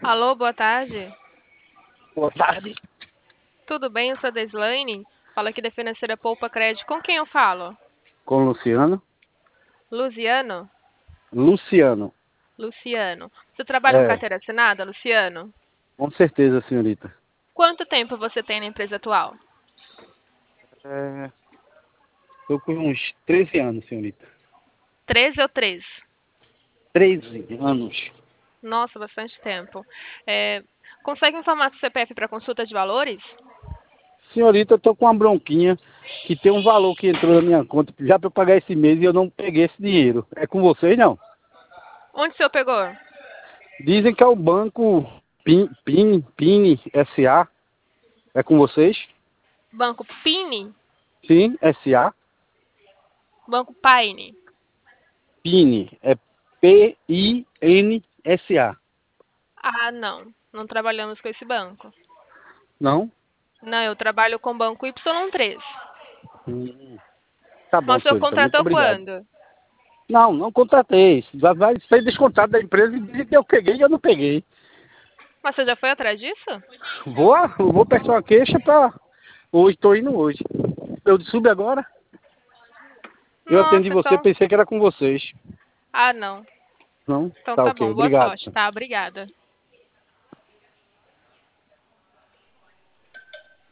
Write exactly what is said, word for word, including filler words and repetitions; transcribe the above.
Alô, boa tarde. Boa tarde. Tudo bem? Eu sou a Deslaine. Fala aqui da Financeira Poupa Crédito. Com quem eu falo? Com Luciano. Luciano? Luciano. Luciano. Você trabalha com É, carteira assinada, Luciano? com certeza, senhorita. Quanto tempo você tem na empresa atual? É, Estou com uns treze anos, senhorita. Treze ou três? Treze anos. Nossa, bastante tempo. É, consegue informar seu C P F para consulta de valores? Senhorita, eu tô com uma bronquinha que tem um valor que entrou na minha conta já para eu pagar esse mês e eu não peguei esse dinheiro. É com vocês, não? Onde o senhor pegou? Dizem que é o banco PIN, PIN, PIN S A. É com vocês? Banco Pini? Sim, S A. Banco Paine? PIN. É P I N S A. Ah, não. Não trabalhamos com esse banco. Não? Não, eu trabalho com o banco Y três. Hum, tá bom, Mas o senhor senhorita. Muito contratou obrigado. quando? Não, não contratei. Vai, vai ser descontado da empresa e dizer que eu peguei e eu não peguei. Mas você já foi atrás disso? Vou, vou prestar uma queixa para hoje, estou indo hoje. Eu subo agora. Eu atendi Nossa, você, então. pensei que era com vocês. Ah, não. Não? Então Tá tá ok, bom. Boa obrigado. sorte, tá? Obrigada.